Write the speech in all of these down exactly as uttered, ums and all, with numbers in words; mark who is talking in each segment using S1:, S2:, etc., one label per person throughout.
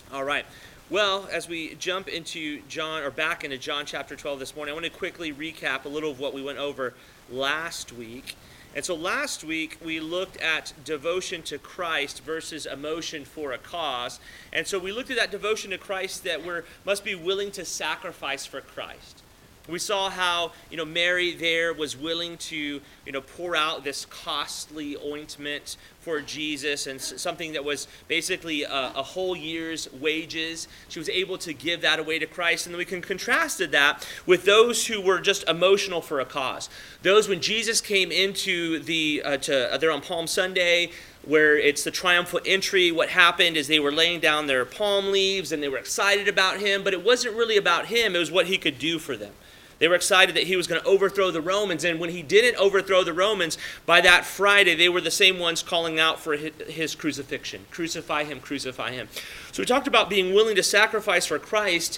S1: All right. Well, as we jump into John, or back into John chapter twelve this morning, I want to quickly recap a little of what we went over last week. And so last week, we looked at devotion to Christ versus emotion for a cause. And so we looked at that devotion to Christ that we must be willing to sacrifice for Christ. We saw how, you know, Mary there was willing to, you know, pour out this costly ointment for Jesus, and something that was basically a, a whole year's wages. She was able to give that away to Christ. And then we can contrasted that with those who were just emotional for a cause. Those when Jesus came into the, uh, to, uh, they're on Palm Sunday, where it's the triumphal entry. What happened is they were laying down their palm leaves and they were excited about him, but it wasn't really about him. It was what he could do for them. They were excited that he was going to overthrow the Romans, and when he didn't overthrow the Romans, by that Friday, they were the same ones calling out for his crucifixion. Crucify him, crucify him. So we talked about being willing to sacrifice for Christ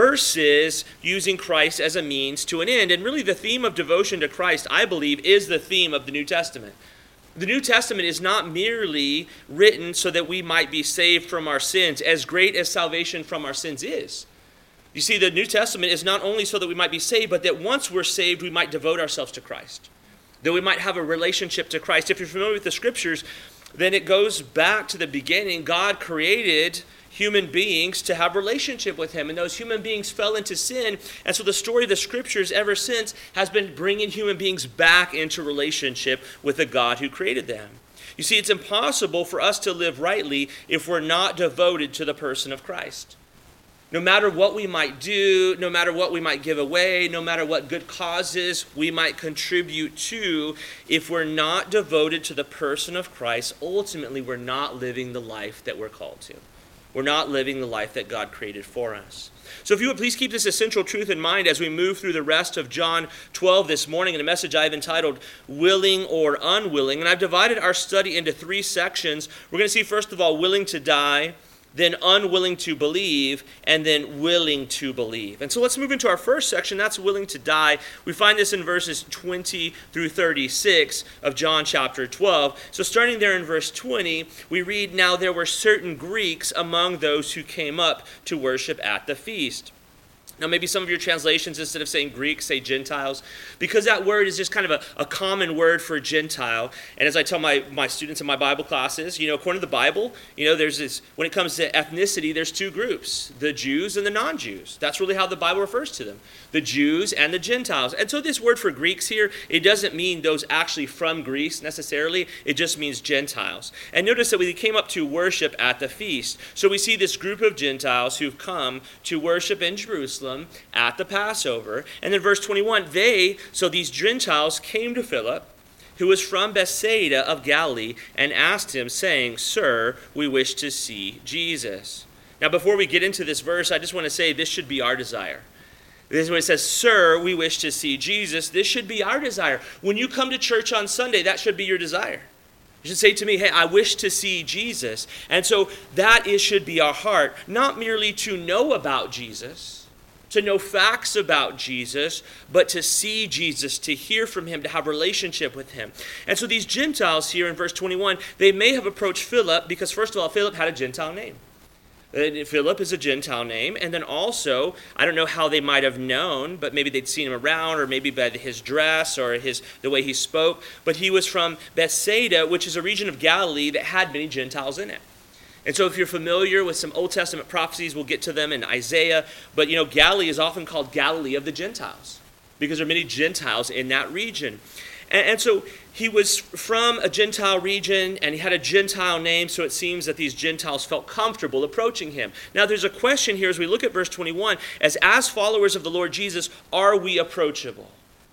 S1: versus using Christ as a means to an end. And really the theme of devotion to Christ, I believe, is the theme of the New Testament. The New Testament is not merely written so that we might be saved from our sins, as great as salvation from our sins is. You see, the New Testament is not only so that we might be saved, but that once we're saved, we might devote ourselves to Christ. That we might have a relationship to Christ. If you're familiar with the Scriptures, then it goes back to the beginning. God created human beings to have relationship with him, and those human beings fell into sin. And so the story of the Scriptures ever since has been bringing human beings back into relationship with the God who created them. You see, it's impossible for us to live rightly if we're not devoted to the person of Christ. No matter what we might do, no matter what we might give away, no matter what good causes we might contribute to, if we're not devoted to the person of Christ, ultimately we're not living the life that we're called to. We're not living the life that God created for us. So if you would please keep this essential truth in mind as we move through the rest of John twelve this morning in a message I've entitled Willing or Unwilling. And I've divided our study into three sections. We're going to see, first of all, willing to die, then unwilling to believe, and then willing to believe. And so let's move into our first section. That's willing to die. We find this in verses twenty through thirty-six of John chapter twelve. So starting there in verse twenty, we read, "Now there were certain Greeks among those who came up to worship at the feast." Now, maybe some of your translations, instead of saying Greeks, say Gentiles, because that word is just kind of a, a common word for Gentile. And as I tell my, my students in my Bible classes, you know, according to the Bible, you know, there's this, when it comes to ethnicity, there's two groups, the Jews and the non-Jews. That's really how the Bible refers to them, the Jews and the Gentiles. And so this word for Greeks here, it doesn't mean those actually from Greece necessarily. It just means Gentiles. And notice that we came up to worship at the feast. So we see this group of Gentiles who've come to worship in Jerusalem at the Passover. And then verse twenty-one, they, so these Gentiles came to Philip, who was from Bethsaida of Galilee, and asked him, saying, "Sir, we wish to see Jesus." Now, before we get into this verse, I just want to say this should be our desire. This is when it says, "Sir, we wish to see Jesus." This should be our desire. When you come to church on Sunday, that should be your desire. You should say to me, "Hey, I wish to see Jesus." And so that is should be our heart, not merely to know about Jesus, to know facts about Jesus, but to see Jesus, to hear from him, to have a relationship with him. And so these Gentiles here in verse twenty-one, they may have approached Philip because, first of all, Philip had a Gentile name. Philip is a Gentile name, and then also, I don't know how they might have known, but maybe they'd seen him around, or maybe by his dress or his the way he spoke, but he was from Bethsaida, which is a region of Galilee that had many Gentiles in it. And so if you're familiar with some Old Testament prophecies, we'll get to them in Isaiah, but you know, Galilee is often called Galilee of the Gentiles because there are many Gentiles in that region. And, and so he was from a Gentile region, and he had a Gentile name, so it seems that these Gentiles felt comfortable approaching him. Now there's a question here as we look at verse twenty-one, as as followers of the Lord Jesus, are we approachable?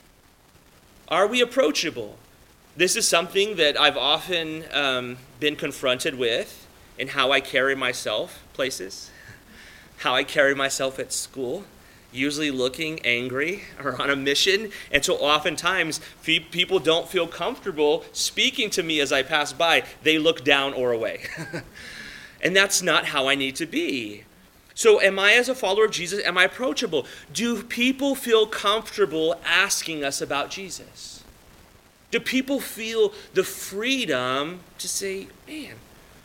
S1: Are we approachable? This is something that I've often um, been confronted with in how I carry myself places, how I carry myself at school, usually looking angry or on a mission. And so oftentimes people don't feel comfortable speaking to me as I pass by. They look down or away. And that's not how I need to be. So am I, as a follower of Jesus, am I approachable? Do people feel comfortable asking us about Jesus? Do people feel the freedom to say, "Man,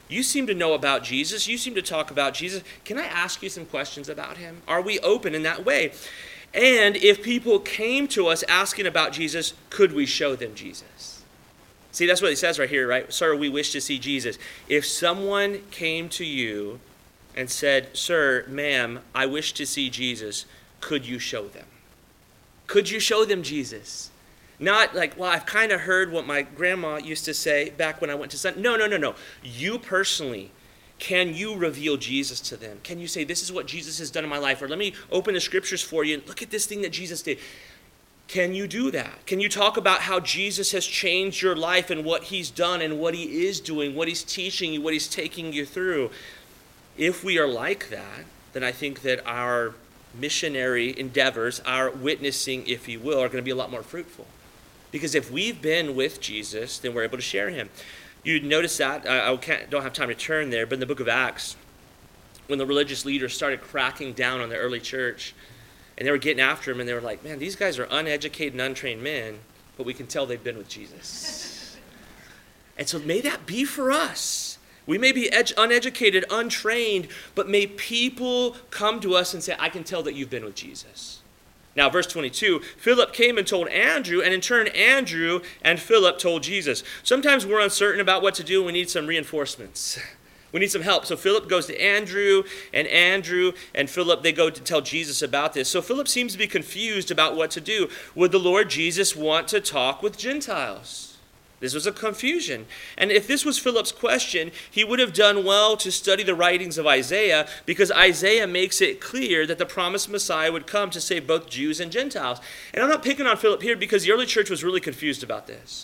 S1: you seem to know about Jesus. You seem to talk about Jesus. Can I ask you some questions about him? Are we open in that way? And if people came to us asking about Jesus, could we show them Jesus? See, that's what he says right here, right? Sir, we wish to see Jesus. If someone came to you and said, sir, ma'am, I wish to see Jesus, could you show them? Could you show them Jesus? Not like, well, I've kind of heard what my grandma used to say back when I went to Sunday. No, no, no, no. You personally, can you reveal Jesus to them? Can you say, this is what Jesus has done in my life? Or let me open the scriptures for you and look at this thing that Jesus did. Can you do that? Can you talk about how Jesus has changed your life and what he's done and what he is doing, what he's teaching you, what he's taking you through? If we are like that, then I think that our missionary endeavors, our witnessing, if you will, are going to be a lot more fruitful. Because if we've been with Jesus, then we're able to share him. You notice that, I can't, don't have time to turn there, but in the book of Acts, when the religious leaders started cracking down on the early church, and they were getting after him, and they were like, man, these guys are uneducated and untrained men, but we can tell they've been with Jesus. And so may that be for us. We may be ed- uneducated, untrained, but may people come to us and say, I can tell that you've been with Jesus. Now, verse twenty-two, Philip came and told Andrew, and in turn, Andrew and Philip told Jesus. Sometimes we're uncertain about what to do, and we need some reinforcements. We need some help. So Philip goes to Andrew, and Andrew and Philip, they go to tell Jesus about this. So Philip seems to be confused about what to do. Would the Lord Jesus want to talk with Gentiles? This was a confusion. And if this was Philip's question, he would have done well to study the writings of Isaiah, because Isaiah makes it clear that the promised Messiah would come to save both Jews and Gentiles. And I'm not picking on Philip here because the early church was really confused about this.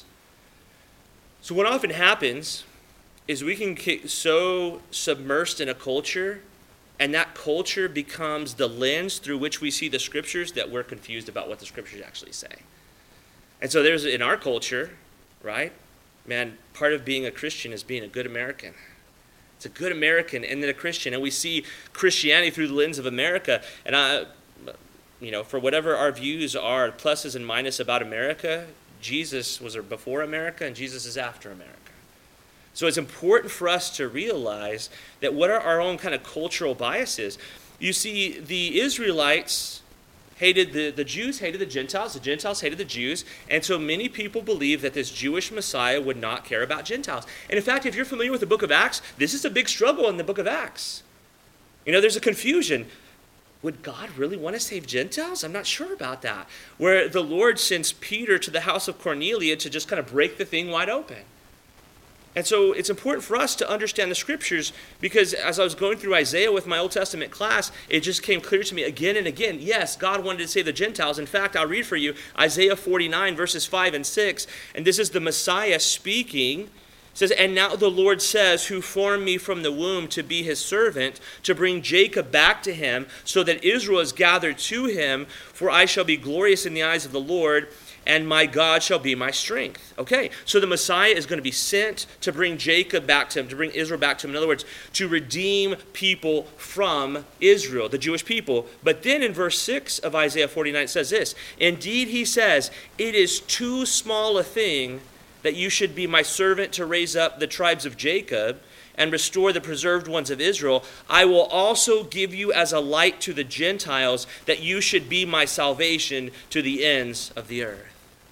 S1: So what often happens is we can get so submersed in a culture, and that culture becomes the lens through which we see the scriptures, that we're confused about what the scriptures actually say. And so there's, in our culture, right? Man, part of being a Christian is being a good American. It's a good American and then a Christian. And we see Christianity through the lens of America. And, I, you know, for whatever our views are, pluses and minuses about America, Jesus was before America and Jesus is after America. So it's important for us to realize that what are our own kind of cultural biases. You see, the Israelites hated the, the Jews, hated the Gentiles, the Gentiles hated the Jews, and so many people believe that this Jewish Messiah would not care about Gentiles. And in fact, if you're familiar with the book of Acts, this is a big struggle in the book of Acts. You know, there's a confusion. Would God really want to save Gentiles? I'm not sure about that. Where the Lord sends Peter to the house of Cornelius to just kind of break the thing wide open. And so it's important for us to understand the scriptures, because as I was going through Isaiah with my Old Testament class, it just came clear to me again and again, yes, God wanted to save the Gentiles. In fact, I'll read for you Isaiah forty-nine, verses five and six, and this is the Messiah speaking. It says, and now the Lord says, who formed me from the womb to be his servant, to bring Jacob back to him, so that Israel is gathered to him, for I shall be glorious in the eyes of the Lord, and my God shall be my strength. Okay, so the Messiah is going to be sent to bring Jacob back to him, to bring Israel back to him. In other words, to redeem people from Israel, the Jewish people. But then in verse six of Isaiah forty-nine, it says this, indeed, he says, it is too small a thing that you should be my servant to raise up the tribes of Jacob and restore the preserved ones of Israel. I will also give you as a light to the Gentiles, that you should be my salvation to the ends of the earth.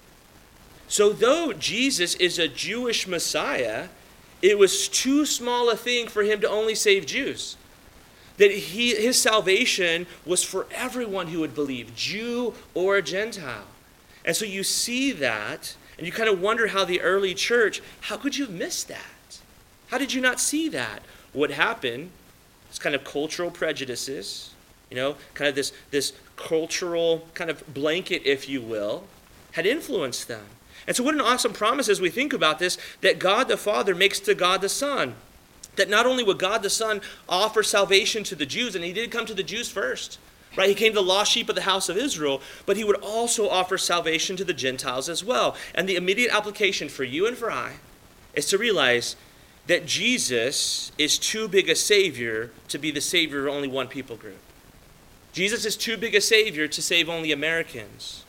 S1: So though Jesus is a Jewish Messiah, it was too small a thing for him to only save Jews. That he, his salvation was for everyone who would believe, Jew or Gentile. And so you see that, and you kind of wonder how the early church, how could you have missed that? How did you not see that? What happened is kind of cultural prejudices, you know, kind of this, this cultural kind of blanket, if you will, had influenced them. And so what an awesome promise as we think about this, that God the Father makes to God the Son. That not only would God the Son offer salvation to the Jews, and he did come to the Jews first, right? He came to the lost sheep of the house of Israel, but he would also offer salvation to the Gentiles as well. And the immediate application for you and for I is to realize that Jesus is too big a Savior to be the Savior of only one people group. Jesus is too big a Savior to save only Americans.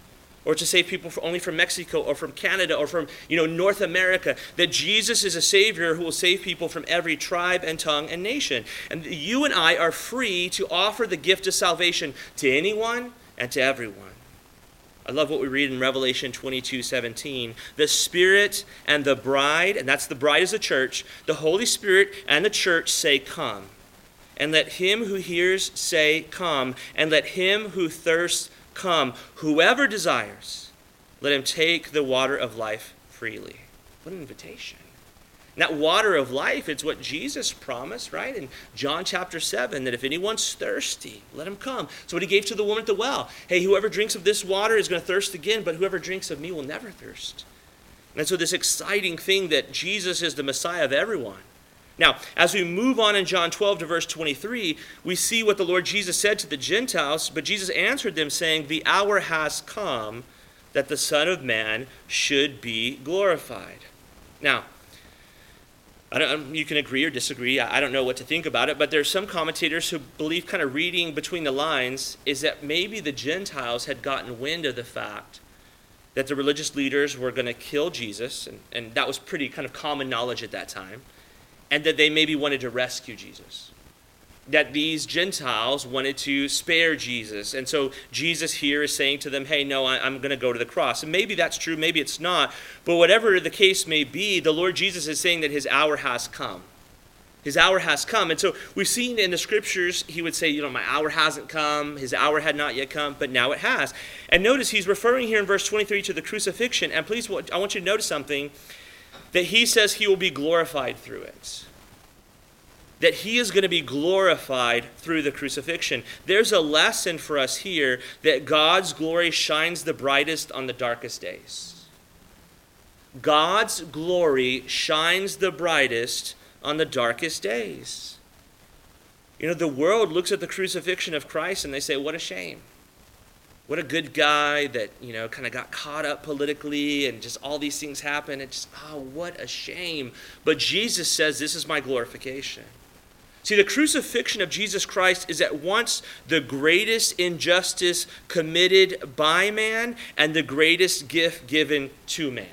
S1: or to save people for, only from Mexico or from Canada or from, you know, North America. That Jesus is a Savior who will save people from every tribe and tongue and nation. And you and I are free to offer the gift of salvation to anyone and to everyone. I love what we read in Revelation twenty-two seventeen. The Spirit and the bride, and that's the bride is the church, the Holy Spirit and the church say, come. And let him who hears say, come. And let him who thirsts come. Whoever desires, let him take the water of life freely. What an invitation. And that water of life, it's what Jesus promised, right? In John chapter seven, that if anyone's thirsty, let him come. So what he gave to the woman at the well. Hey, whoever drinks of this water is going to thirst again, but whoever drinks of me will never thirst. And so this exciting thing that Jesus is the Messiah of everyone. Now, as we move on in John twelve to verse twenty-three, we see what the Lord Jesus said to the Gentiles, but Jesus answered them saying, the hour has come that the Son of Man should be glorified. Now, I don't, you can agree or disagree. I don't know what to think about it, but there's some commentators who believe, kind of reading between the lines, is that maybe the Gentiles had gotten wind of the fact that the religious leaders were going to kill Jesus, and, and that was pretty kind of common knowledge at that time, and that they maybe wanted to rescue Jesus. That these Gentiles wanted to spare Jesus. And so Jesus here is saying to them, hey, no, I, I'm going to go to the cross. And maybe that's true, maybe it's not. But whatever the case may be, the Lord Jesus is saying that his hour has come. His hour has come. And so we've seen in the scriptures, he would say, you know, my hour hasn't come. His hour had not yet come, but now it has. And notice he's referring here in verse twenty-three to the crucifixion. And please, I want you to notice something, that he says he will be glorified through it. That he is going to be glorified through the crucifixion. There's a lesson for us here that God's glory shines the brightest on the darkest days. God's glory shines the brightest on the darkest days. You know, the world looks at the crucifixion of Christ and they say, what a shame. What a good guy that, you know, kind of got caught up politically and just all these things happen. It's just, oh, what a shame. But Jesus says, this is my glorification. See, the crucifixion of Jesus Christ is at once the greatest injustice committed by man and the greatest gift given to man.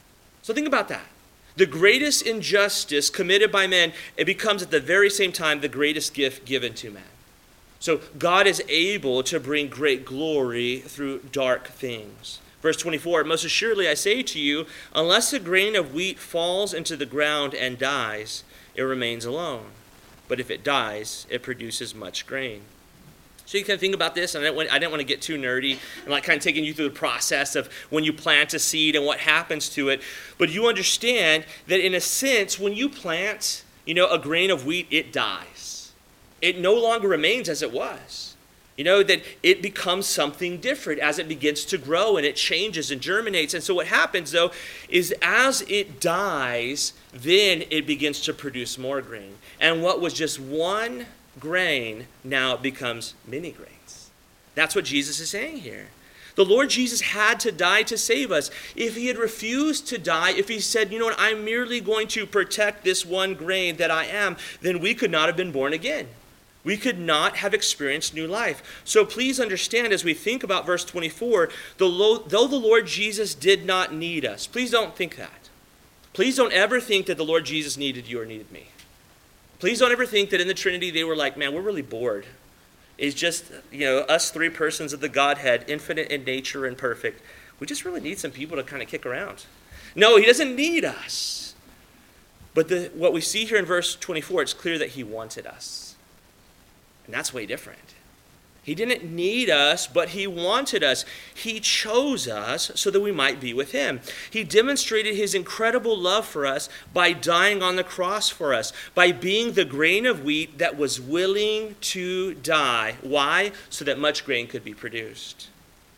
S1: So think about that. The greatest injustice committed by man, it becomes at the very same time the greatest gift given to man. So God is able to bring great glory through dark things. Verse twenty-four, most assuredly I say to you, unless a grain of wheat falls into the ground and dies, it remains alone. But if it dies, it produces much grain. So you can think about this, and I didn't, want, I didn't want to get too nerdy and like kind of taking you through the process of when you plant a seed and what happens to it. But you understand that in a sense, when you plant, you know, a grain of wheat, it dies. It no longer remains as it was. You know, that it becomes something different as it begins to grow and it changes and germinates. And so what happens, though, is as it dies, then it begins to produce more grain. And what was just one grain now becomes many grains. That's what Jesus is saying here. The Lord Jesus had to die to save us. If he had refused to die, if he said, you know what, I'm merely going to protect this one grain that I am, then we could not have been born again. We could not have experienced new life. So please understand as we think about verse twenty-four, though the Lord Jesus did not need us, please don't think that. Please don't ever think that the Lord Jesus needed you or needed me. Please don't ever think that in the Trinity they were like, man, we're really bored. It's just, you know, us three persons of the Godhead, infinite in nature and perfect. We just really need some people to kind of kick around. No, he doesn't need us. But the, what we see here in verse twenty-four, it's clear that he wanted us. And that's way different. He didn't need us, but he wanted us. He chose us so that we might be with him. He demonstrated his incredible love for us by dying on the cross for us, by being the grain of wheat that was willing to die. Why? So that much grain could be produced.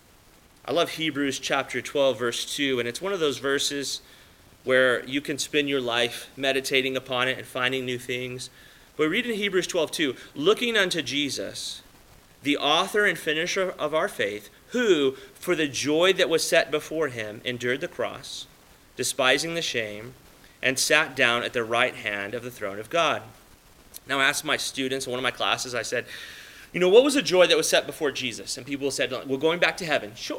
S1: I love Hebrews chapter twelve, verse two, and it's one of those verses where you can spend your life meditating upon it and finding new things. But read in Hebrews twelve two, looking unto Jesus, the author and finisher of our faith, who, for the joy that was set before him, endured the cross, despising the shame, and sat down at the right hand of the throne of God. Now I asked my students in one of my classes, I said, you know, what was the joy that was set before Jesus? And people said, well, going back to heaven. Sure.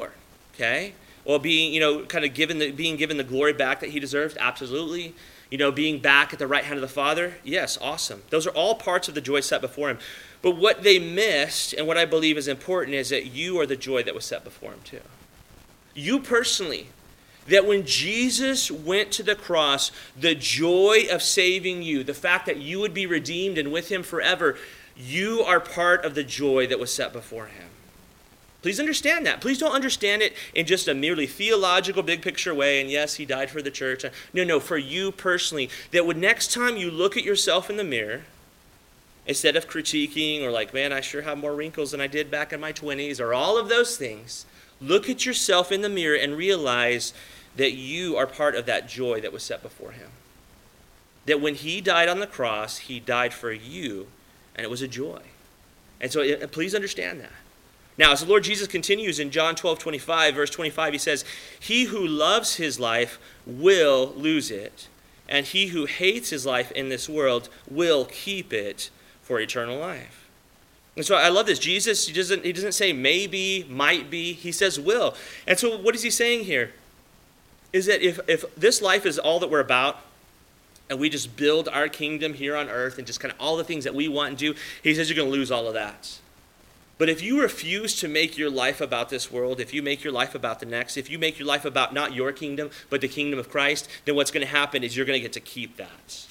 S1: Okay? Well, being, you know, kind of given the, being given the glory back that he deserves, absolutely. You know, being back at the right hand of the Father, yes, awesome. Those are all parts of the joy set before him. But what they missed, and what I believe is important, is that you are the joy that was set before him too. You personally, that when Jesus went to the cross, the joy of saving you, the fact that you would be redeemed and with him forever, you are part of the joy that was set before him. Please understand that. Please don't understand it in just a merely theological, big picture way, and yes, he died for the church. No, no, for you personally, that when next time you look at yourself in the mirror, instead of critiquing or like, man, I sure have more wrinkles than I did back in my twenties, or all of those things, look at yourself in the mirror and realize that you are part of that joy that was set before him. That when he died on the cross, he died for you, and it was a joy. And so uh, please understand that. Now, as the Lord Jesus continues in John twelve twenty-five, verse twenty-five, he says, he who loves his life will lose it, and he who hates his life in this world will keep it for eternal life. And so I love this. Jesus, he doesn't, he doesn't say maybe, might be. He says will. And so what is he saying here? Is that if, if this life is all that we're about, and we just build our kingdom here on earth and just kind of all the things that we want and do, he says you're going to lose all of that. But if you refuse to make your life about this world, if you make your life about the next, if you make your life about not your kingdom, but the kingdom of Christ, then what's going to happen is you're going to get to keep that.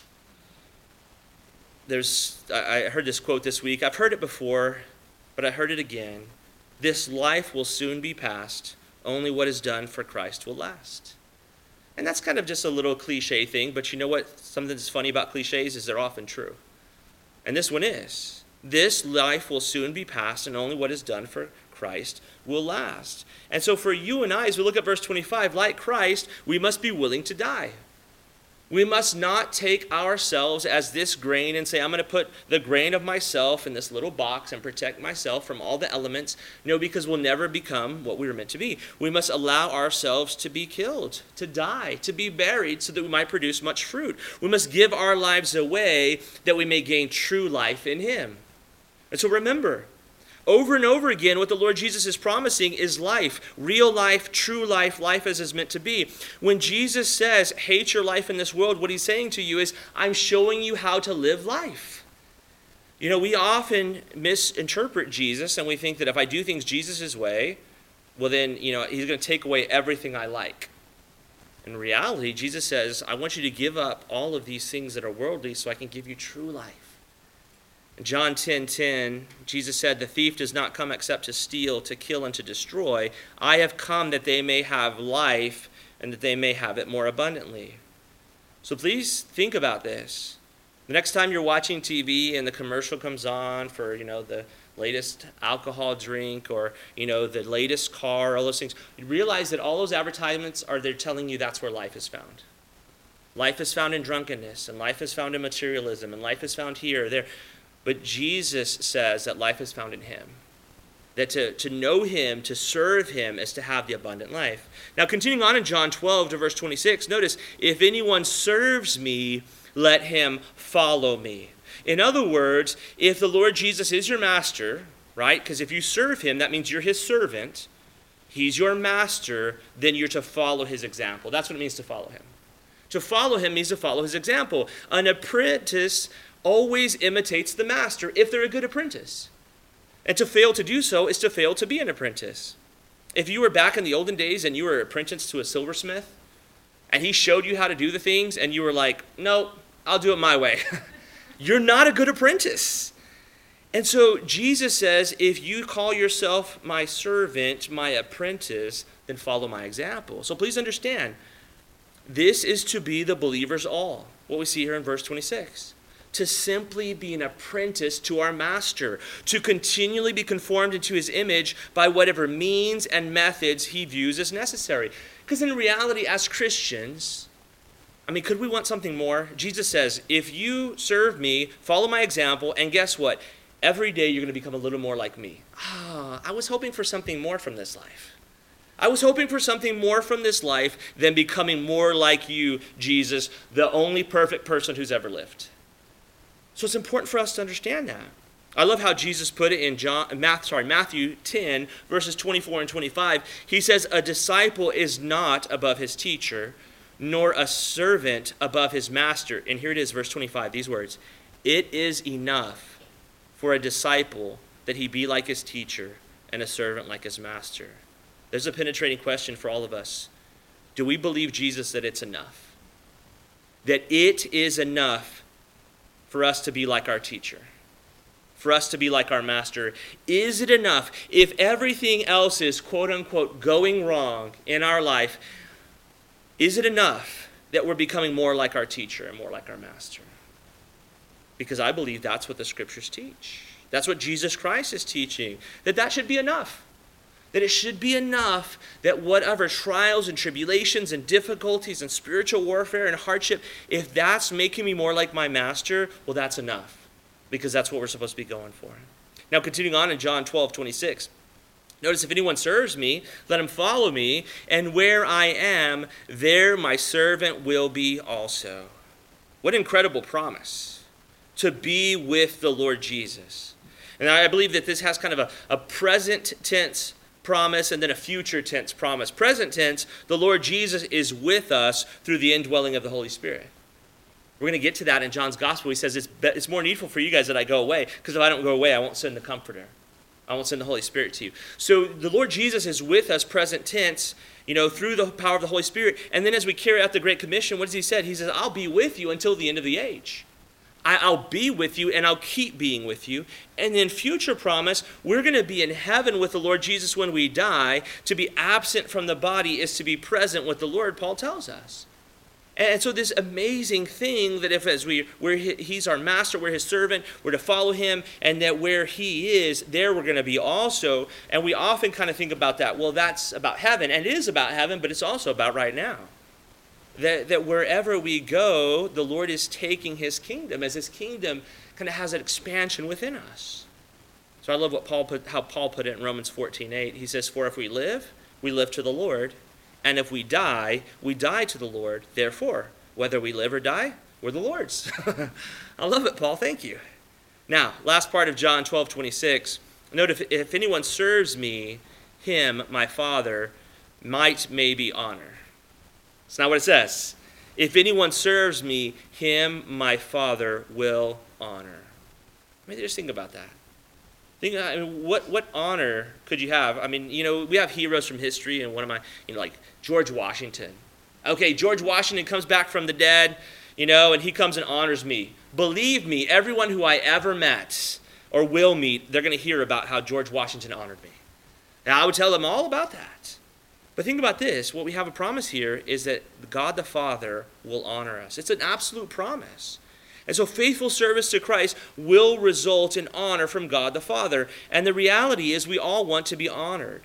S1: There's, I heard this quote this week. I've heard it before, but I heard it again. This life will soon be past. Only what is done for Christ will last. And that's kind of just a little cliche thing, but you know what? Something that's funny about cliches is they're often true. And this one is. This life will soon be past, and only what is done for Christ will last. And so for you and I, as we look at verse twenty-five, like Christ, we must be willing to die. We must not take ourselves as this grain and say, I'm going to put the grain of myself in this little box and protect myself from all the elements. No, because we'll never become what we were meant to be. We must allow ourselves to be killed, to die, to be buried so that we might produce much fruit. We must give our lives away that we may gain true life in him. And so remember, over and over again, what the Lord Jesus is promising is life, real life, true life, life as is meant to be. When Jesus says, hate your life in this world, what he's saying to you is, I'm showing you how to live life. You know, we often misinterpret Jesus, and we think that if I do things Jesus' way, well then, you know, he's going to take away everything I like. In reality, Jesus says, I want you to give up all of these things that are worldly so I can give you true life. John ten ten, Jesus said, the thief does not come except to steal, to kill, and to destroy. I have come that they may have life and that they may have it more abundantly. So please think about this. The next time you're watching T V and the commercial comes on for, you know, the latest alcohol drink or, you know, the latest car, all those things, you realize that all those advertisements are they're telling you that's where life is found. Life is found in drunkenness, and life is found in materialism, and life is found here or there. But Jesus says that life is found in him. That to, to know him, to serve him, is to have the abundant life. Now, continuing on in John twelve to verse twenty-six, notice, if anyone serves me, let him follow me. In other words, if the Lord Jesus is your master, right? Because if you serve him, that means you're his servant. He's your master, then you're to follow his example. That's what it means to follow him. To follow him means to follow his example. An apprentice always imitates the master if they're a good apprentice. And to fail to do so is to fail to be an apprentice. If you were back in the olden days and you were apprenticed to a silversmith, and he showed you how to do the things, and you were like, no, I'll do it my way. You're not a good apprentice. And so Jesus says, if you call yourself my servant, my apprentice, then follow my example. So please understand, this is to be the believer's all. What we see here in verse twenty-six. To simply be an apprentice to our master, to continually be conformed into his image by whatever means and methods he views as necessary. Because in reality, as Christians, I mean, could we want something more? Jesus says, if you serve me, follow my example, and guess what? Every day you're going to become a little more like me. Ah, I was hoping for something more from this life. I was hoping for something more from this life than becoming more like you, Jesus, the only perfect person who's ever lived. So it's important for us to understand that. I love how Jesus put it in John, Math, sorry, Matthew ten, verses twenty-four and twenty-five. He says, a disciple is not above his teacher, nor a servant above his master. And here it is, verse twenty-five, these words. It is enough for a disciple that he be like his teacher and a servant like his master. There's a penetrating question for all of us. Do we believe Jesus that it's enough? That it is enough for us to be like our teacher? For us to be like our master? Is it enough if everything else is quote unquote going wrong in our life? Is it enough that we're becoming more like our teacher and more like our master? Because I believe that's what the scriptures teach. That's what Jesus Christ is teaching. That that should be enough. That it should be enough that whatever trials and tribulations and difficulties and spiritual warfare and hardship, if that's making me more like my master, well, that's enough. Because that's what we're supposed to be going for. Now, continuing on in John twelve twenty-six. Notice, if anyone serves me, let him follow me, and where I am, there my servant will be also. What incredible promise to be with the Lord Jesus. And I believe that this has kind of a, a present tense promise and then a future tense promise. Present tense, the Lord Jesus is with us through the indwelling of the Holy Spirit. We're going to get to that in John's gospel. He says, it's, be- it's more needful for you guys that I go away, because if I don't go away, I won't send the Comforter. I won't send the Holy Spirit to you. So the Lord Jesus is with us, present tense, you know, through the power of the Holy Spirit. And then as we carry out the Great Commission, what does he say? He says, I'll be with you until the end of the age. I, I'll be with you, and I'll keep being with you. And then future promise, we're going to be in heaven with the Lord Jesus when we die. To be absent from the body is to be present with the Lord, Paul tells us. And so this amazing thing that if as we, we're, he's our master, we're his servant, we're to follow him, and that where he is, there we're going to be also. And we often kind of think about that. Well, that's about heaven, and it is about heaven, but it's also about right now. That, that wherever we go, the Lord is taking his kingdom, as his kingdom kind of has an expansion within us. So I love what Paul put, how Paul put it in Romans fourteen eight. He says, for if we live, we live to the Lord. And if we die, we die to the Lord. Therefore, whether we live or die, we're the Lord's. I love it, Paul. Thank you. Now, last part of John twelve twenty-six. Note, if, if anyone serves me, him, my Father, might maybe honor. That's not what it says. If anyone serves me, him, my Father, will honor. I mean, just think about that. Think, I mean, what what honor could you have? I mean, you know, we have heroes from history, and one of my, you know, like George Washington. Okay, George Washington comes back from the dead, you know, and he comes and honors me. Believe me, everyone who I ever met or will meet, they're going to hear about how George Washington honored me. And I would tell them all about that. But think about this. What we have a promise here is that God the Father will honor us. It's an absolute promise. And so faithful service to Christ will result in honor from God the Father. And the reality is we all want to be honored.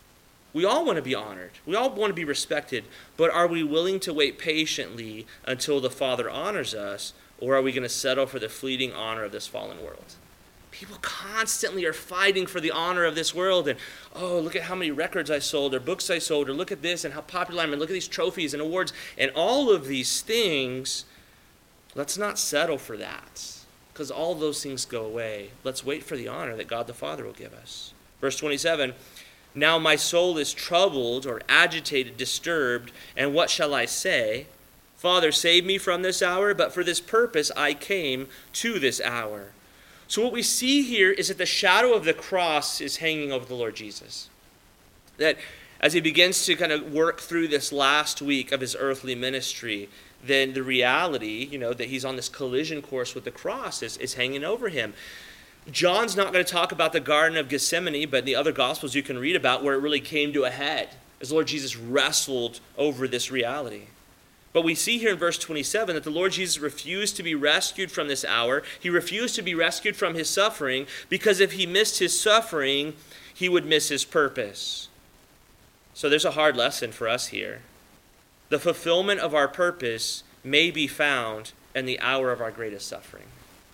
S1: We all want to be honored. We all want to be respected. But are we willing to wait patiently until the Father honors us? Or are we going to settle for the fleeting honor of this fallen world? People constantly are fighting for the honor of this world. And, oh, look at how many records I sold or books I sold, or look at this and how popular I am, and look at these trophies and awards. And all of these things, let's not settle for that, because all those things go away. Let's wait for the honor that God the Father will give us. Verse twenty-seven, now my soul is troubled or agitated, disturbed, and what shall I say? Father, save me from this hour, but for this purpose I came to this hour. So what we see here is that the shadow of the cross is hanging over the Lord Jesus. That as he begins to kind of work through this last week of his earthly ministry, then the reality, you know, that he's on this collision course with the cross is, is hanging over him. John's not going to talk about the Garden of Gethsemane, but in the other Gospels you can read about where it really came to a head as the Lord Jesus wrestled over this reality. But we see here in verse twenty-seven that the Lord Jesus refused to be rescued from this hour. He refused to be rescued from his suffering, because if he missed his suffering, he would miss his purpose. So there's a hard lesson for us here. The fulfillment of our purpose may be found in the hour of our greatest suffering.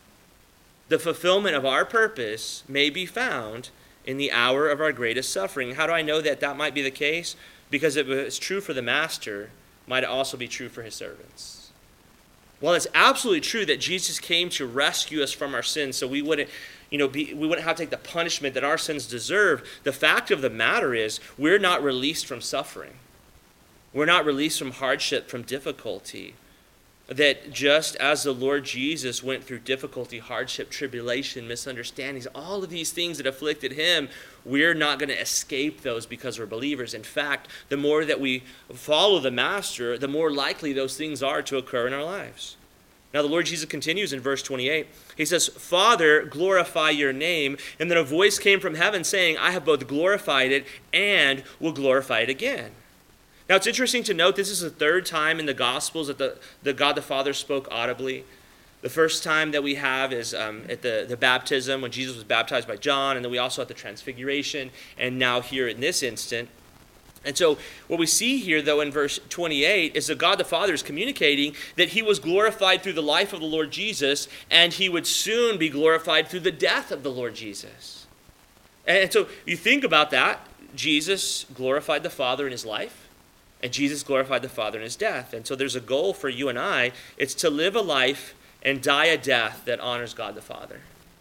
S1: The fulfillment of our purpose may be found in the hour of our greatest suffering. How do I know that that might be the case? Because if it's true for the master, might it also be true for his servants? Well, it's absolutely true that Jesus came to rescue us from our sins so we wouldn't, you know, be, we wouldn't have to take the punishment that our sins deserve. The fact of the matter is we're not released from suffering. We're not released from hardship, from difficulty. That just as the Lord Jesus went through difficulty, hardship, tribulation, misunderstandings, all of these things that afflicted him, we're not going to escape those because we're believers. In fact, the more that we follow the Master, the more likely those things are to occur in our lives. Now the Lord Jesus continues in verse twenty-eight. He says, Father, glorify your name. And then a voice came from heaven saying, I have both glorified it and will glorify it again. Now, it's interesting to note this is the third time in the Gospels that the, the God the Father spoke audibly. The first time that we have is um, at the, the baptism when Jesus was baptized by John, and then we also have the transfiguration, and now here in this instant. And so what we see here, though, in verse twenty-eight is that God the Father is communicating that he was glorified through the life of the Lord Jesus, and he would soon be glorified through the death of the Lord Jesus. And so you think about that. Jesus glorified the Father in his life. And Jesus glorified the Father in his death. And so there's a goal for you and I. It's to live a life and die a death that honors God the Father.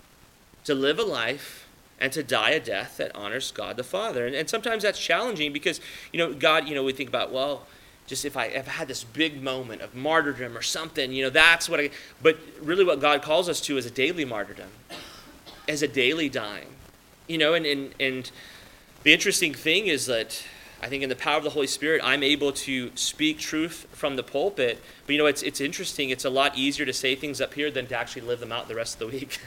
S1: To live a life and to die a death that honors God the Father. And, and sometimes that's challenging because, you know, God, you know, we think about, well, just if I, if I had this big moment of martyrdom or something, you know, that's what I... But really what God calls us to is a daily martyrdom. As a daily dying. You know, and, and, and the interesting thing is that I think in the power of the Holy Spirit, I'm able to speak truth from the pulpit. But, you know, it's it's interesting. It's a lot easier to say things up here than to actually live them out the rest of the week.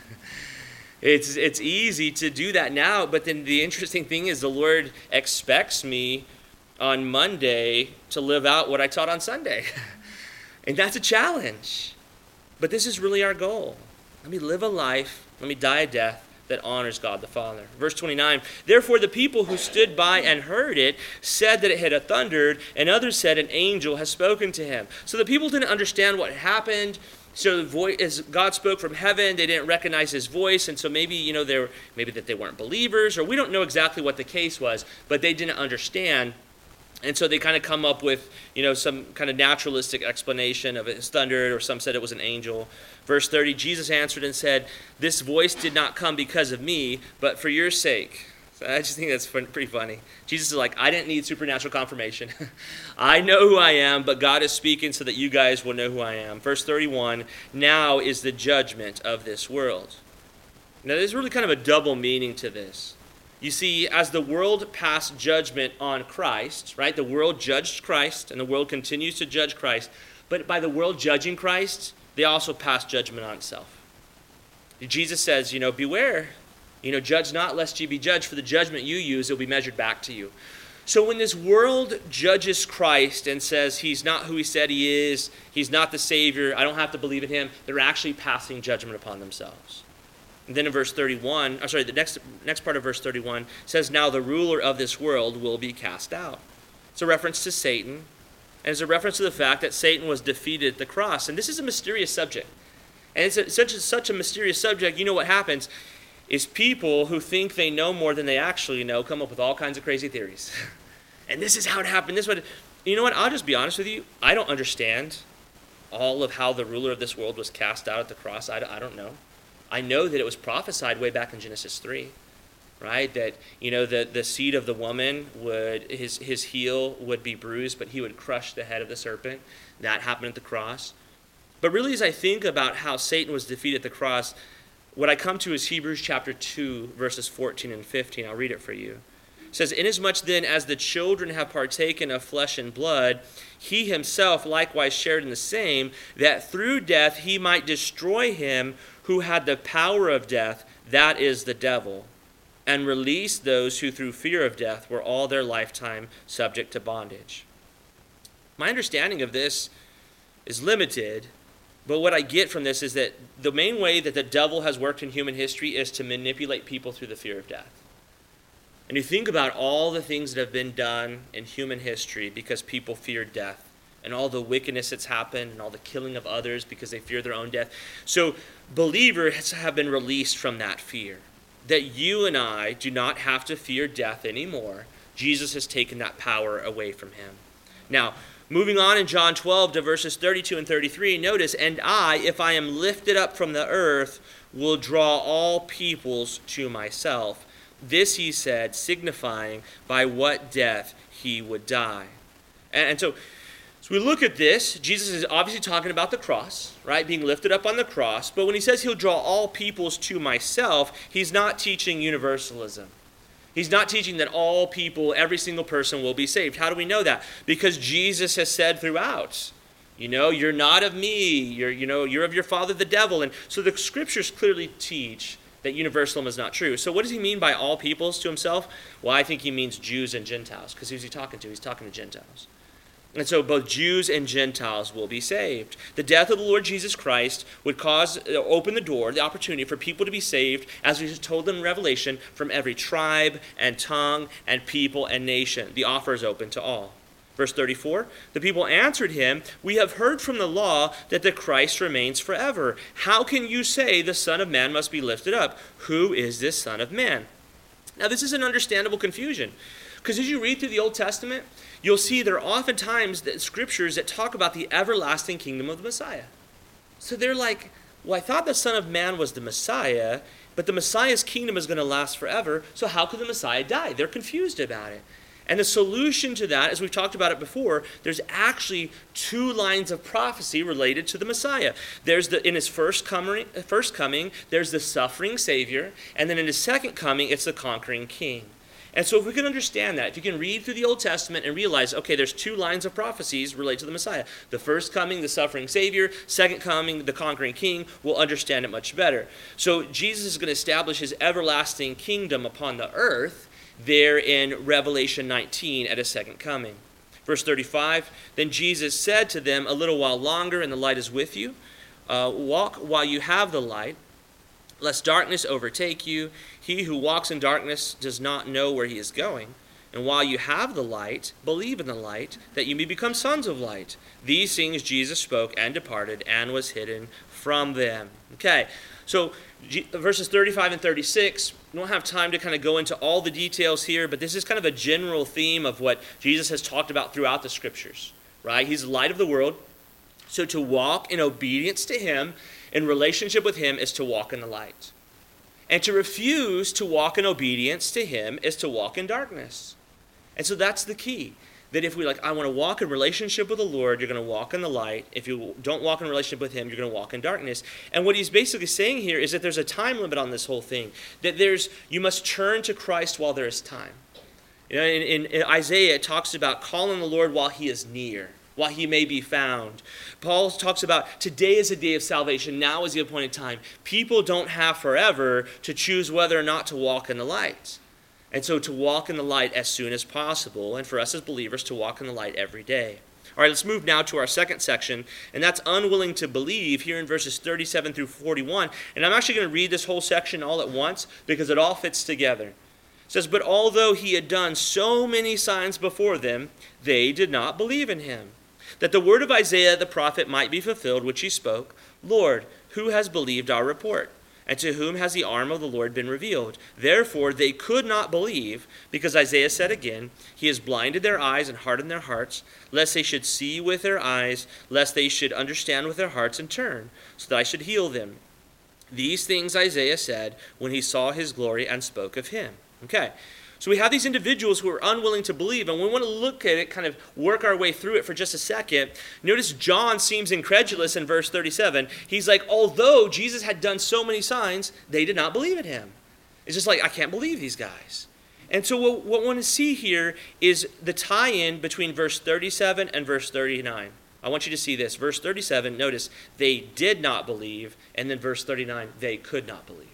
S1: it's it's easy to do that now. But then the interesting thing is the Lord expects me on Monday to live out what I taught on Sunday. And that's a challenge. But this is really our goal. Let me live a life. Let me die a death that honors God the Father. Verse twenty-nine, therefore the people who stood by and heard it said that it had thundered, and others said an angel has spoken to him. So the people didn't understand what happened. So the voice, as God spoke from heaven, they didn't recognize his voice, and so maybe, you know, they were, maybe that they weren't believers, or we don't know exactly what the case was, but they didn't understand. And so they kind of come up with, you know, some kind of naturalistic explanation of it thundered, or some said it was an angel. Verse thirty, Jesus answered and said, this voice did not come because of me, but for your sake. So I just think that's fun, pretty funny. Jesus is like, I didn't need supernatural confirmation. I know who I am, but God is speaking so that you guys will know who I am. Verse thirty-one, now is the judgment of this world. Now there's really kind of a double meaning to this. You see, as the world passed judgment on Christ, right? The world judged Christ, and the world continues to judge Christ. But by the world judging Christ, they also passed judgment on itself. Jesus says, you know, beware. You know, judge not lest ye be judged, for the judgment you use will be measured back to you. So when this world judges Christ and says he's not who he said he is, he's not the Savior, I don't have to believe in him, they're actually passing judgment upon themselves. And then in verse thirty-one, I'm sorry, the next next part of verse thirty-one says, now the ruler of this world will be cast out. It's a reference to Satan, and it's a reference to the fact that Satan was defeated at the cross. And this is a mysterious subject. And it's a, such, a, such a mysterious subject, you know what happens is people who think they know more than they actually know come up with all kinds of crazy theories. And this is how it happened. This would, you know what, I'll just be honest with you. I don't understand all of how the ruler of this world was cast out at the cross. I, I don't know. I know that it was prophesied way back in Genesis three, right? That, you know, the, the seed of the woman would, his, his heel would be bruised, but he would crush the head of the serpent. That happened at the cross. But really, as I think about how Satan was defeated at the cross, what I come to is Hebrews chapter two, verses fourteen and fifteen. I'll read it for you. It says, inasmuch then as the children have partaken of flesh and blood, he himself likewise shared in the same, that through death he might destroy him who had the power of death, that is the devil, and release those who through fear of death were all their lifetime subject to bondage. My understanding of this is limited, but what I get from this is that the main way that the devil has worked in human history is to manipulate people through the fear of death. And you think about all the things that have been done in human history because people feared death, and all the wickedness that's happened, and all the killing of others because they fear their own death. So believers have been released from that fear. That you and I do not have to fear death anymore. Jesus has taken that power away from him. Now, Moving on in John twelve to verses thirty-two and thirty-three, notice, and I, if I am lifted up from the earth, will draw all peoples to myself. This he said, signifying by what death he would die. And, and so, so we look at this. Jesus is obviously talking about the cross, right? Being lifted up on the cross. But when he says he'll draw all peoples to myself, he's not teaching universalism. He's not teaching that all people, every single person will be saved. How do we know that? Because Jesus has said throughout, you know, you're not of me, you're, you know, you're of your father the devil. And so the scriptures clearly teach that universalism is not true. So what does he mean by all peoples to himself? Well, I think he means Jews and Gentiles, because who's he talking to? He's talking to Gentiles. And so both Jews and Gentiles will be saved. The death of the Lord Jesus Christ would cause, open the door, the opportunity for people to be saved, as we just told them in Revelation, from every tribe and tongue and people and nation. The offer is open to all. Verse thirty-four, the people answered him, we have heard from the law that the Christ remains forever. How can you say the Son of Man must be lifted up? Who is this Son of Man? Now this is an understandable confusion, because as you read through the Old Testament, you'll see there are oftentimes that scriptures that talk about the everlasting kingdom of the Messiah. So they're like, well, I thought the Son of Man was the Messiah, but the Messiah's kingdom is going to last forever, so how could the Messiah die? They're confused about it. And the solution to that, as we've talked about it before, there's actually two lines of prophecy related to the Messiah. There's the in his first coming, first coming, there's the suffering Savior, and then in his second coming, it's the conquering King. And so if we can understand that, if you can read through the Old Testament and realize, okay, there's two lines of prophecies related to the Messiah. The first coming, the suffering Savior. Second coming, the conquering King. We'll understand it much better. So Jesus is going to establish his everlasting kingdom upon the earth there in Revelation nineteen at his second coming. Verse thirty-five, then Jesus said to them, a little while longer and the light is with you. Uh, walk while you have the light, lest darkness overtake you. He who walks in darkness does not know where he is going. And while you have the light, believe in the light, that you may become sons of light. These things Jesus spoke and departed and was hidden from them. Okay, so G- verses thirty-five and thirty-six, we don't have time to kind of go into all the details here, but this is kind of a general theme of what Jesus has talked about throughout the scriptures, right? He's the light of the world. So to walk in obedience to him, in relationship with him, is to walk in the light. And to refuse to walk in obedience to him is to walk in darkness. And so that's the key. That if we like, I want to walk in relationship with the Lord, you're going to walk in the light. If you don't walk in relationship with him, you're going to walk in darkness. And what he's basically saying here is that there's a time limit on this whole thing. That there's, you must turn to Christ while there is time. You know, in, in, in Isaiah, it talks about calling the Lord while he is near, while he may be found. Paul talks about today is a day of salvation. Now is the appointed time. People don't have forever to choose whether or not to walk in the light. And so to walk in the light as soon as possible, and for us as believers to walk in the light every day. All right, let's move now to our second section, and that's unwilling to believe here in verses thirty-seven through forty-one. And I'm actually going to read this whole section all at once because it all fits together. It says, but although he had done so many signs before them, they did not believe in him, that the word of Isaiah the prophet might be fulfilled, which he spoke, Lord, who has believed our report? And to whom has the arm of the Lord been revealed? Therefore they could not believe, because Isaiah said again, he has blinded their eyes and hardened their hearts, lest they should see with their eyes, lest they should understand with their hearts and turn, so that I should heal them. These things Isaiah said when he saw his glory and spoke of him. Okay, so we have these individuals who are unwilling to believe, and we want to look at it, kind of work our way through it for just a second. Notice John seems incredulous in verse thirty-seven. He's like, although Jesus had done so many signs, they did not believe in him. It's just like, I can't believe these guys. And so what, what we want to see here is the tie-in between verse thirty-seven and verse thirty-nine. I want you to see this. Verse thirty-seven, notice, they did not believe, and then verse thirty-nine, they could not believe.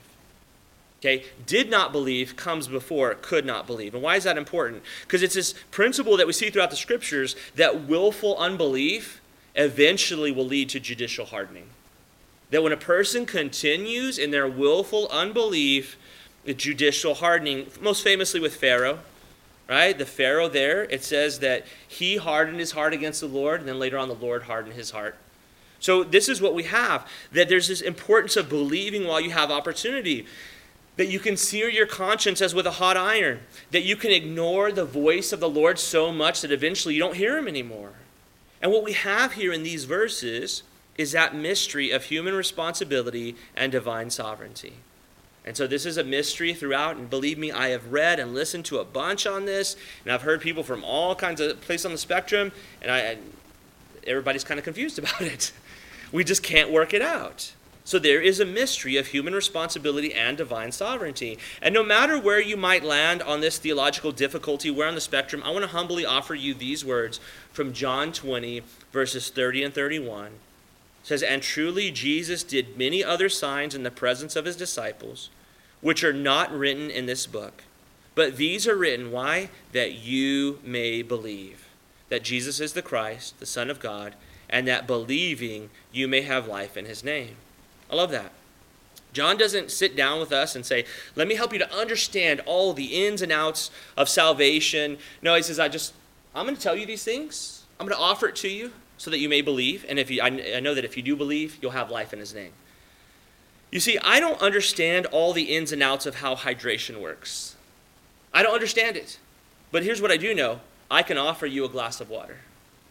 S1: Okay, did not believe comes before could not believe. And why is that important? Because it's this principle that we see throughout the scriptures that willful unbelief eventually will lead to judicial hardening. That when a person continues in their willful unbelief, the judicial hardening, most famously with Pharaoh, right? The Pharaoh there, it says that he hardened his heart against the Lord, and then later on the Lord hardened his heart. So this is what we have, that there's this importance of believing while you have opportunity. That you can sear your conscience as with a hot iron. That you can ignore the voice of the Lord so much that eventually you don't hear him anymore. And what we have here in these verses is that mystery of human responsibility and divine sovereignty. And so this is a mystery throughout, and believe me, I have read and listened to a bunch on this, and I've heard people from all kinds of places on the spectrum, and I, everybody's kind of confused about it. We just can't work it out. So there is a mystery of human responsibility and divine sovereignty. And no matter where you might land on this theological difficulty, where on the spectrum, I want to humbly offer you these words from John twenty, verses thirty and thirty-one. It says, "And truly Jesus did many other signs in the presence of his disciples, which are not written in this book. But these are written," why? "That you may believe that Jesus is the Christ, the Son of God, and that believing you may have life in his name." I love that. John doesn't sit down with us and say, let me help you to understand all the ins and outs of salvation. No, he says, I just, I'm going to tell you these things. I'm going to offer it to you so that you may believe. And if you, I, I know that if you do believe, you'll have life in his name. You see, I don't understand all the ins and outs of how hydration works. I don't understand it. But here's what I do know. I can offer you a glass of water.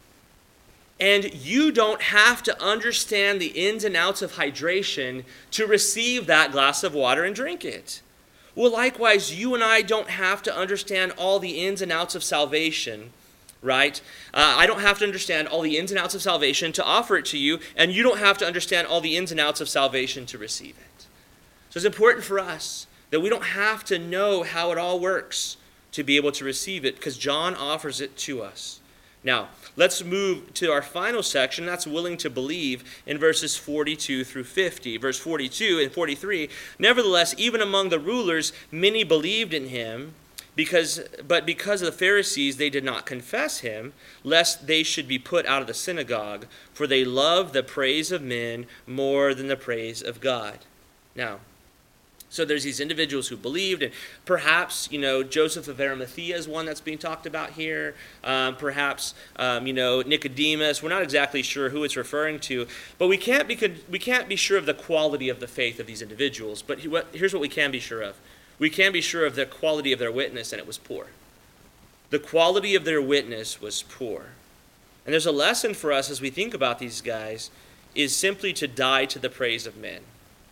S1: And you don't have to understand the ins and outs of hydration to receive that glass of water and drink it. Well, likewise, you and I don't have to understand all the ins and outs of salvation, right? Uh, I don't have to understand all the ins and outs of salvation to offer it to you, and you don't have to understand all the ins and outs of salvation to receive it. So it's important for us that we don't have to know how it all works to be able to receive it, because John offers it to us. Now, let's move to our final section, that's willing to believe, in verses forty-two through fifty. Verse forty-two and forty-three, "Nevertheless, even among the rulers, many believed in him, because, but because of the Pharisees they did not confess him, lest they should be put out of the synagogue, for they loved the praise of men more than the praise of God." Now, so there's these individuals who believed, and perhaps, you know, Joseph of Arimathea is one that's being talked about here. Um, perhaps, um, you know, Nicodemus. We're not exactly sure who it's referring to, but we can't be we can't be sure of the quality of the faith of these individuals. But here's what we can be sure of: we can be sure of the quality of their witness, and it was poor. The quality of their witness was poor, and there's a lesson for us as we think about these guys: is simply to die to the praise of men.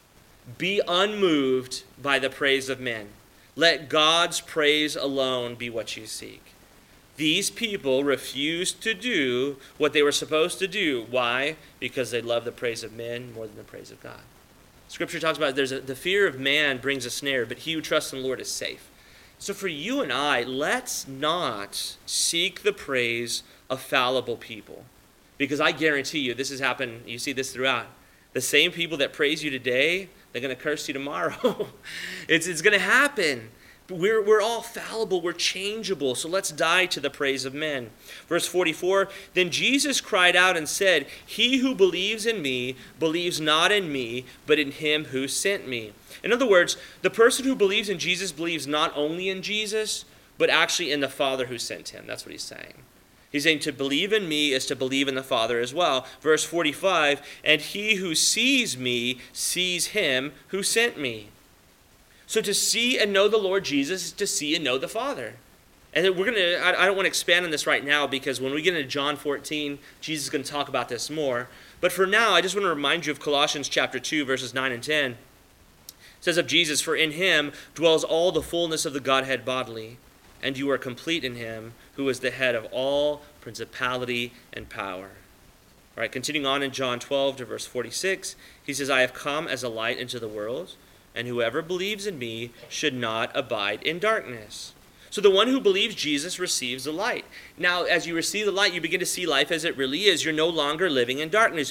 S1: Be unmoved by the praise of men. Let God's praise alone be what you seek. These people refused to do what they were supposed to do. Why? Because they love the praise of men more than the praise of God. Scripture talks about there's a, the fear of man brings a snare, but he who trusts in the Lord is safe. So for you and I, let's not seek the praise of fallible people. Because I guarantee you, this has happened, you see this throughout. The same people that praise you today, they're going to curse you tomorrow. it's it's going to happen. We're, we're all fallible. We're changeable. So let's die to the praise of men. Verse forty-four, "Then Jesus cried out and said, 'He who believes in me believes not in me, but in him who sent me.'" In other words, the person who believes in Jesus believes not only in Jesus, but actually in the Father who sent him. That's what he's saying. He's saying to believe in me is to believe in the Father as well. Verse forty-five, "And he who sees me sees him who sent me." So to see and know the Lord Jesus is to see and know the Father. And we're going to, I don't want to expand on this right now, because when we get into John fourteen, Jesus is going to talk about this more. But for now, I just want to remind you of Colossians chapter two, verses nine and ten. It says of Jesus, "For in him dwells all the fullness of the Godhead bodily, and you are complete in him, who is the head of all principality and power." All right, continuing on in John twelve to verse forty-six, he says, "I have come as a light into the world, and whoever believes in me should not abide in darkness." So the one who believes Jesus receives the light. Now, as you receive the light, you begin to see life as it really is. You're no longer living in darkness.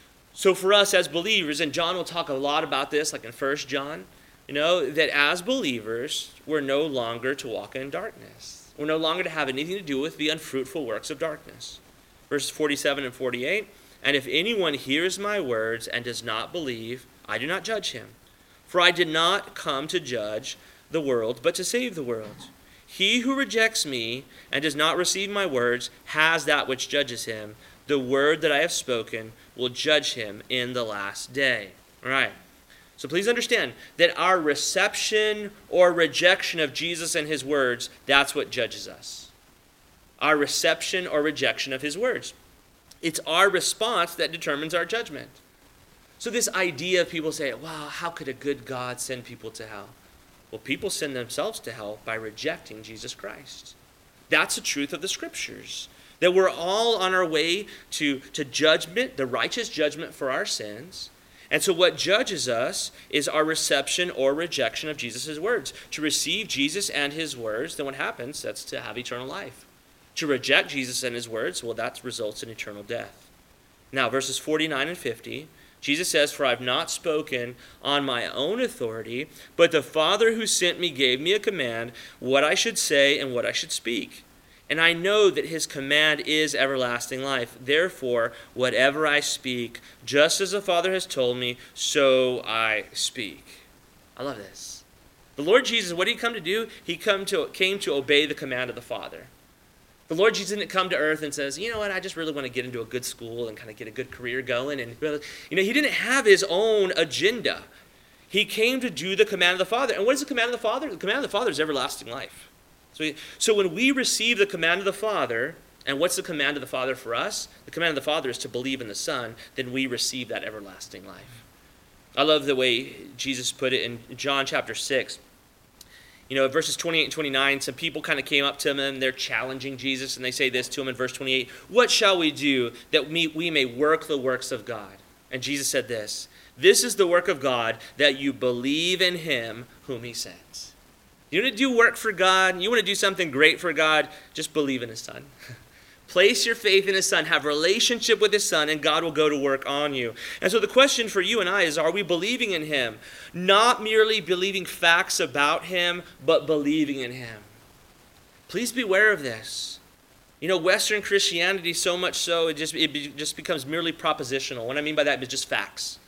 S1: So for us as believers, and John will talk a lot about this, like in First John, you know, that as believers, we're no longer to walk in darkness. We're no longer to have anything to do with the unfruitful works of darkness. Verses forty-seven and forty-eight, "And if anyone hears my words and does not believe, I do not judge him. For I did not come to judge the world, but to save the world. He who rejects me and does not receive my words has that which judges him. The word that I have spoken will judge him in the last day." All right. So please understand that our reception or rejection of Jesus and his words, that's what judges us. Our reception or rejection of his words. It's our response that determines our judgment. So this idea of people say, wow, how could a good God send people to hell? Well, people send themselves to hell by rejecting Jesus Christ. That's the truth of the Scriptures. That we're all on our way to, to judgment, the righteous judgment for our sins. And so what judges us is our reception or rejection of Jesus' words. To receive Jesus and his words, then what happens? That's to have eternal life. To reject Jesus and his words, well, that results in eternal death. Now, verses forty-nine and fifty, Jesus says, "For I have not spoken on my own authority, but the Father who sent me gave me a command, what I should say and what I should speak. And I know that his command is everlasting life. Therefore, whatever I speak, just as the Father has told me, so I speak." I love this. The Lord Jesus, what did he come to do? He come to, came to obey the command of the Father. The Lord Jesus didn't come to earth and says, you know what, I just really want to get into a good school and kind of get a good career going. And really, you know, he didn't have his own agenda. He came to do the command of the Father. And what is the command of the Father? The command of the Father is everlasting life. So, we, so when we receive the command of the Father, and what's the command of the Father for us? The command of the Father is to believe in the Son, then we receive that everlasting life. I love the way Jesus put it in John chapter six. You know, verses twenty-eight and twenty-nine, some people kind of came up to him and they're challenging Jesus, and they say this to him in verse twenty-eight, "What shall we do that we, we may work the works of God?" And Jesus said this, "This is the work of God, that you believe in him whom he sent." You want to do work for God? You want to do something great for God? Just believe in his Son. Place your faith in his Son. Have a relationship with his Son, and God will go to work on you. And so the question for you and I is, are we believing in him? Not merely believing facts about him, but believing in him. Please beware of this. You know, Western Christianity, so much so, it just, it be, just becomes merely propositional. What I mean by that is just facts.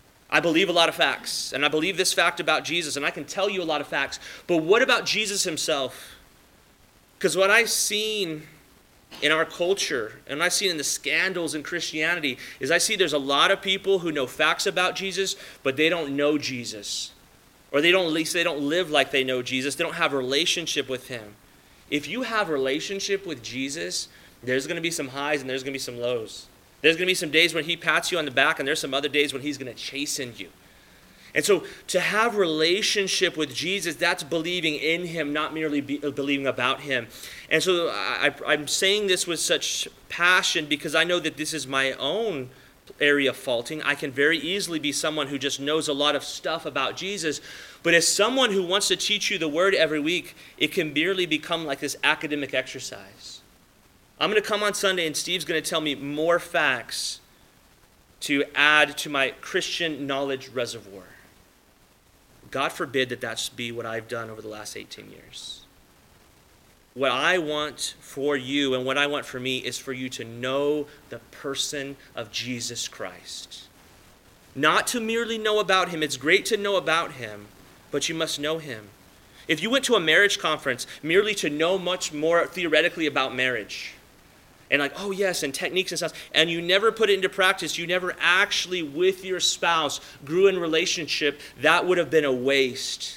S1: I believe a lot of facts, and I believe this fact about Jesus, and I can tell you a lot of facts. But what about Jesus himself? Because what I've seen in our culture, and I've seen in the scandals in Christianity, is I see there's a lot of people who know facts about Jesus, but they don't know Jesus. Or they don't, at least they don't live like they know Jesus. They don't have a relationship with him. If you have a relationship with Jesus, there's going to be some highs and there's going to be some lows. There's going to be some days when he pats you on the back, and there's some other days when he's going to chasten you. And so to have relationship with Jesus, that's believing in him, not merely be, believing about him. And so I, I'm saying this with such passion because I know that this is my own area of faulting. I can very easily be someone who just knows a lot of stuff about Jesus. But as someone who wants to teach you the word every week, it can merely become like this academic exercise. I'm going to come on Sunday and Steve's going to tell me more facts to add to my Christian knowledge reservoir. God forbid that that be what I've done over the last eighteen years. What I want for you and what I want for me is for you to know the person of Jesus Christ. Not to merely know about him. It's great to know about him, but you must know him. If you went to a marriage conference merely to know much more theoretically about marriage, and like, oh yes, and techniques and stuff, and you never put it into practice, you never actually with your spouse grew in relationship, that would have been a waste.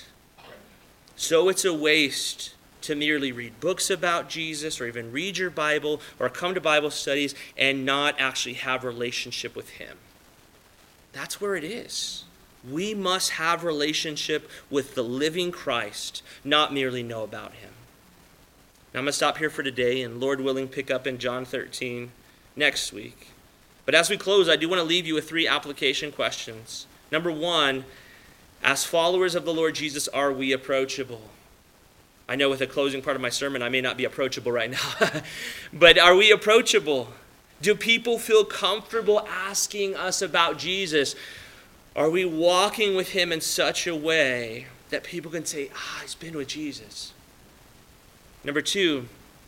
S1: So it's a waste to merely read books about Jesus or even read your Bible or come to Bible studies and not actually have a relationship with him. That's where it is. We must have relationship with the living Christ, not merely know about him. Now I'm going to stop here for today, and Lord willing, pick up in John thirteen next week. But as we close, I do want to leave you with three application questions. Number one, as followers of the Lord Jesus, are we approachable? I know with the closing part of my sermon, I may not be approachable right now. But are we approachable? Do people feel comfortable asking us about Jesus? Are we walking with him in such a way that people can say, ah, he's been with Jesus? Number two,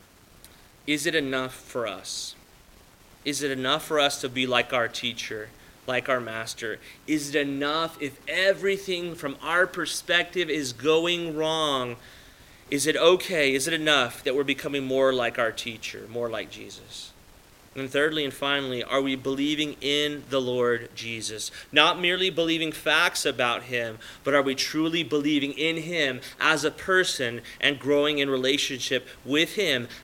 S1: is it enough for us? Is it enough for us to be like our teacher, like our master? Is it enough if everything from our perspective is going wrong? Is it okay? Is it enough that we're becoming more like our teacher, more like Jesus? And thirdly and finally, are we believing in the Lord Jesus? Not merely believing facts about him, but are we truly believing in him as a person and growing in relationship with him